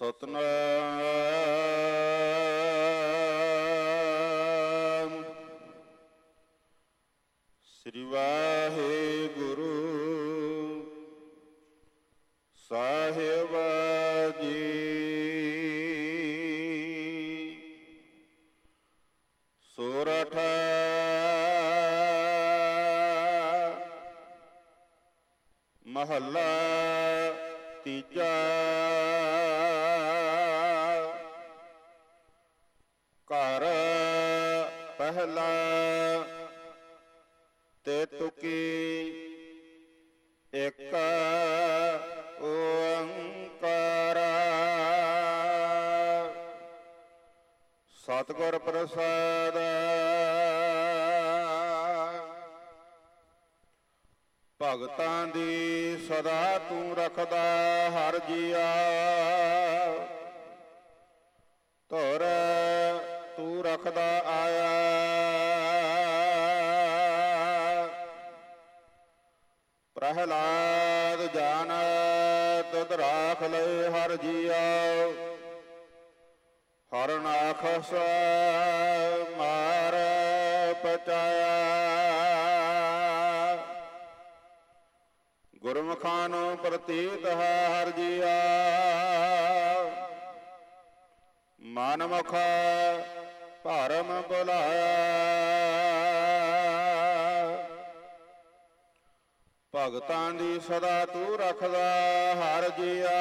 ਸਤਿਨਾਮ ਸ੍ਰੀ ਵਾਹਿਗੁਰੂ ਸਾਹਿਬ ਜੀ। ਸੋਰਠ ਮਹੱਲਾ ਤੀਜਾ। ਘਰ ਪਹਿਲਾ ਤੇ ਤੁਕੀ ਇੱਕ ਓੰਕਾਰ। ਸਤਿਗੁਰ ਪ੍ਰਸਾਦ। ਭਗਤਾਂ ਦੀ ਸਦਾ ਤੂੰ ਰੱਖਦਾ ਹਰ ਜੀਆ। ਧੁਰ ਤੂੰ ਰੱਖਦਾ ਆਇਆ। ਪ੍ਰਹਿਲਾਦ ਜਾਨ ਤੁਧ ਰਾਖ ਲਏ ਹਰ ਜੀਆ। ਹਰਨਾਖਸ ਮਾਰ ਪਚਾਇਆ। ਗੁਰਮੁਖਾਂ ਨੂੰ ਪ੍ਰਤੀਤ ਹੈ ਹਰ ਜੀਆ। ਮਨਮੁਖ ਭਰਮ ਬੁਲਾਇਆ। ਭਗਤਾਂ ਦੀ ਸਦਾ ਤੂੰ ਰੱਖਦਾ ਹਰ ਜੀਆ।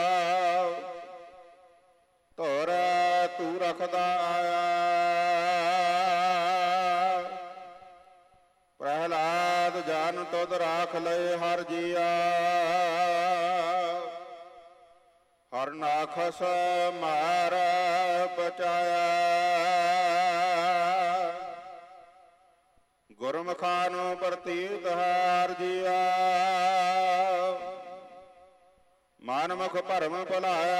ਧੁਰ ਤੂੰ ਰੱਖਦਾ ਆਇਆ। ਪ੍ਰਹਿਲਾਦ ਜਨ ਤੁਧ ਰਾਖ ਲਏ ਹਰ ਜੀਆ। ਹਰਨਾਖਸ ਮਾਰ ਪਚਾਇਆ। ਗੁਰਮੁਖਾਂ ਨੂੰ ਪ੍ਰਤੀਤ ਹਰ ਜੀਆ। ਮਨਮੁਖ ਭਰਮ ਭੁਲਾਇਆ।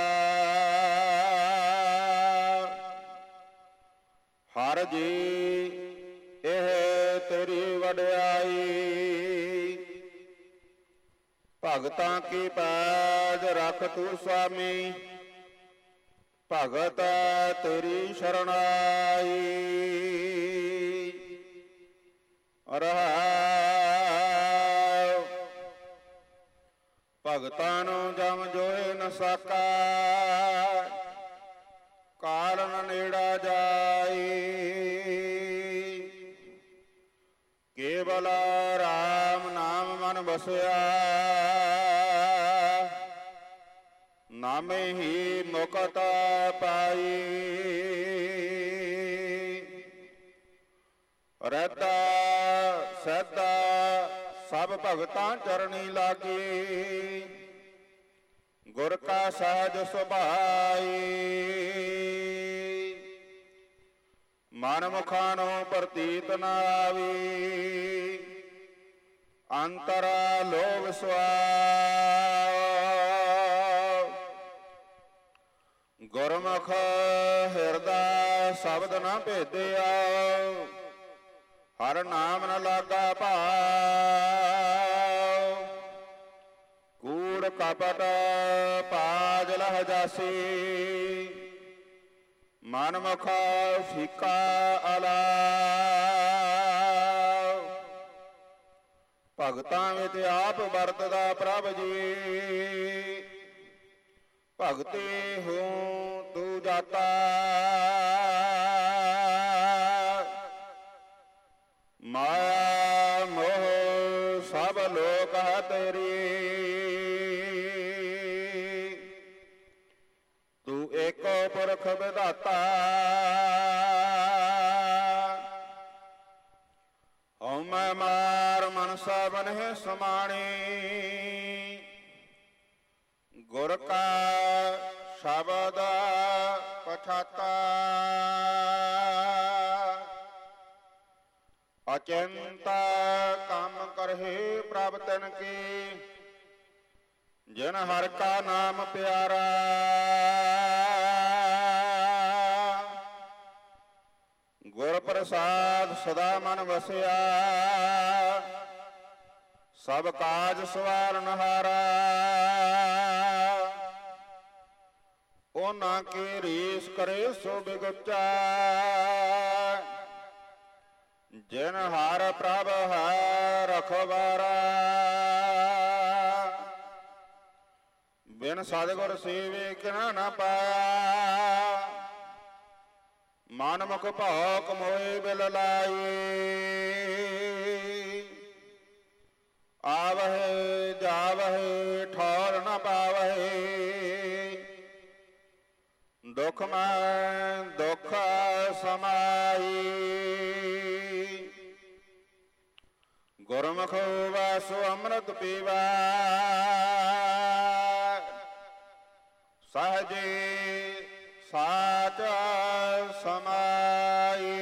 ਹਰ ਜੀ ਇਹ ਤੇਰੀ ਵਡਿਆਈ। ਭਗਤਾਂ ਕੀ ਪੈਜ ਰਖ ਤੂੰ ਸੁਆਮੀ। ਭਗਤ ਤੇਰੀ ਸ਼ਰਣਾਈ। ਰਹਾਉ ਭਗਤਾਂ ਨੂੰ ਜਮ ਜੋਏ ਨ ਸਕਾ। ਕਾਲ ਨ ਨੇੜਾ ਜਾਈ। ਕੇਵਲ ਰਾਮ ਨਾਮ ਮਨ ਵਸਿਆ। ਨਾਮੇ ਹੀ ਮੁਕਤ ਪਾਈ। ਰਹਿਤਾ ਸਹਿਤਾ ਸਭ ਭਗਤਾਂ ਚਰਣੀ ਲਾਗੀ। ਗੁਰ ਕਾ ਸਹਿਜ ਸੁਭਾਈ। ਮਨਮੁਖਾਂ ਨੂੰ ਪ੍ਰਤੀਤ ਨ ਆਵੀ। ਅੰਤਰ ਲੋਭ ਸੁਆਵ। ਗੁਰਮੁਖ ਹਿਰਦਾ ਸ਼ਬਦ ਨ ਭੇਦਿਆ। ਹਰ ਨਾਮ ਨ ਲਾਗਾ ਭਾਵ। ਕੂੜ ਕਪਟ ਪਾਜ ਲਹ ਜਾਸੀ। ਮਨਮੁਖ ਫੀਕਾ ਅਲਾਵ। ਭਗਤਾਂ ਵਿੱਚ ਆਪ ਵਰਤਦਾ ਪ੍ਰਭ ਜੀ। ਭਗਤੀ ਹੂੰ ਤੂੰ ਜਾਤਾ। ਮਾਇਆ ਮੋਹ ਸਭ ਲੋਕ ਹੈ ਤੇਰੀ। ਤੂੰ ਏਕੋ ਪੁਰਖ ਵਿਧਾਤਾ। ਹਉਮੈ ਮਾਰ ਮਨਸਾ ਬਨਹਿ ਸਮਾਣੀ। ਗੁਰ ਕਾ ਸ਼ਬਦ ਪਛਾਤਾ। ਅਚਿੰਤ ਕੰਮ ਕਰਹਿ ਪ੍ਰਭ ਤਿਨ ਕੀ। ਜਿਨ ਹਰਿ ਕਾ ਨਾਮ ਪਿਆਰਾ। ਗੁਰ ਪ੍ਰਸਾਦ ਸਦਾ ਮਨ ਵਸਿਆ। ਸਭ ਕਾਜ ਸਵਾਰਨ ਹਾਰਾ। ਉਹਨਾਂ ਕੀ ਰੀਸ ਕਰੇ ਸੋ ਬਿਗੁਚਾ। ਜਿਨ ਹਰ ਪ੍ਰਭ ਹੈ ਰਖਵਾਰਾ, ਬਿਨ ਸਤਿਗੁਰ ਸੇਵੇ ਕਿਨਾ ਨਾ ਪਾਇਆ। ਮਨ ਮੁਖ ਭੌਕ ਮੋਏ ਬਿਲ ਲਾਈ, ਆਵਹਿ ਜਾਵਹਿ ਠੌਰ ਨ ਪਾਵਹਿ। ਦੁਖ ਮੈਂ ਦੁਖ ਸਮਾਈ, ਗੁਰਮੁਖ ਵਾਸੁ ਅੰਮ੍ਰਿਤ ਪੀਵਾ। ਸਹਜੇ ਸਾਚ ਸਮਾਈ,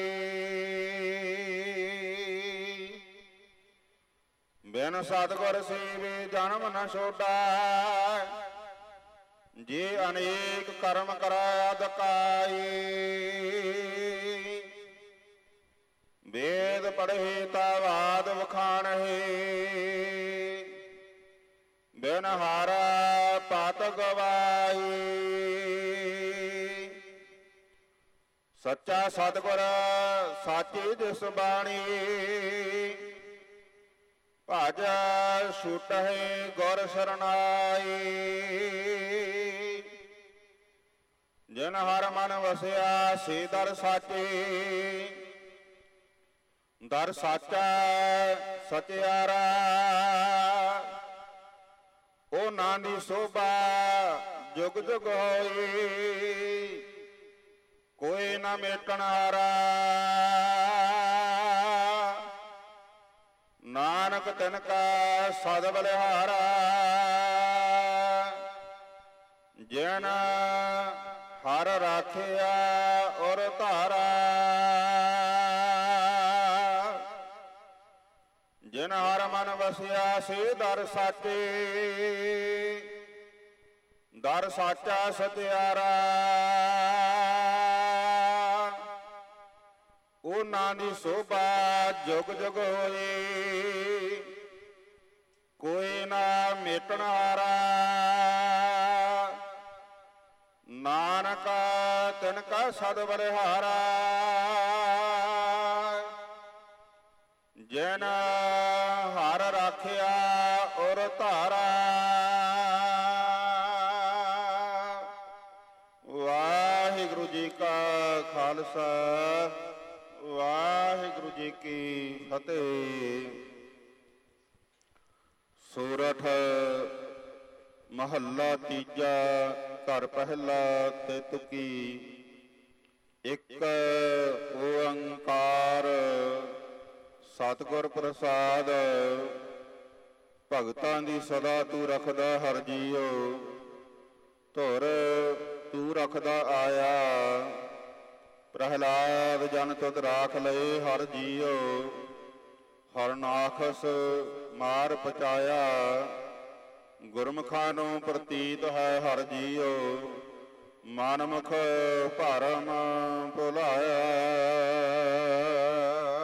ਬਿਨ ਸਤਿਗੁਰ ਸੇਵੇ ਜਨਮ ਨ ਛੋਡਾ। ਜੇ ਅਨੇਕ ਕਰਮ ਕਰੈ ਅਦਕਾਈ, ਵੇਦ ਪੜ੍ਹੇ ਤਾ ਬਾਦ ਵਖਾਣਹਿ। ਬਿਨ ਹਰ ਪਤ ਗਵਾਈ, ਸੱਚਾ ਸਤਿਗੁਰ ਸਾਚੀ ਜਿਸ ਬਾਣੀ। ਭਜ ਛੁਟਹਿ ਗੁਰ ਸਰਨਾਈ, ਜਿਨ ਹਰ ਮਨ ਵਸਿਆ ਸੇ ਦਰ ਸਾਚੇ। ਦਰ ਸਾਚਾ ਸਚਿਆਰਾ, ਉਹਨਾਂ ਦੀ ਸੋਭਾ ਜੁਗ ਜੁਗ ਹੋਈ। ਕੋਈ ਨਾ ਮੇਟਣ ਹਾਰਾ, ਨਾਨਕ ਤਿਨ ਕਾ ਸਦ ਬਲਿਹਾਰਾ। ਜਿਨ ਹਰ ਰਾਖਿਆ ਔਰ ਧਾਰਾ, ਜਿਨ ਹਰ ਮਨ ਵਸਿਆ ਸੇ ਦਰ ਸਾਚੇ। ਦਰ ਸਾਚਾ ਸਚਿਆਰਾ, ਉਹਨਾਂ ਦੀ ਸੋਭਾ ਜੁਗ ਜੁਗ ਹੋਈ। ਕੋਈ ਨਾ ਮੇਟਣ ਹਾਰਾ, ਨਾਨਕ ਤਿਨ ਕਾ ਸਦ ਬਲਿਹਾਰਾ। ਜਿਨ ਹਰ ਰਾਖਿਆ ਔਰ ਧਾਰਾ। ਵਾਹਿਗੁਰੂ ਜੀ ਕਾ ਖਾਲਸਾ, ਵਾਹਿਗੁਰੂ ਜੀ ਕੀ ਫਤਿਹ। ਸੋਰਠ ਮਹੱਲਾ ਤੀਜਾ, ਘਰ ਪਹਿਲਾ ਤੇ ਤੁਕੀ। ਇੱਕ ਓੰਕਾਰ ਸਤਿਗੁਰ ਪ੍ਰਸਾਦ, ਭਗਤਾਂ ਦੀ ਸਦਾ ਤੂੰ ਰੱਖਦਾ ਹਰਿ ਜੀਉ। ਧੁਰ ਤੂੰ ਰੱਖਦਾ ਆਇਆ, ਪ੍ਰਹਿਲਾਦ ਜਨ ਤੁਧ ਰਾਖ ਲਏ ਹਰਿ ਜੀਉ। ਹਰਨਾਖਸ ਮਾਰ ਪਚਾਇਆ, ਗੁਰਮੁਖਾਂ ਨੂੰ ਪ੍ਰਤੀਤ ਹੈ ਹਰਿ ਜੀਉ। ਮਨਮੁਖ ਭਰਮ ਭੁਲਾਇਆ।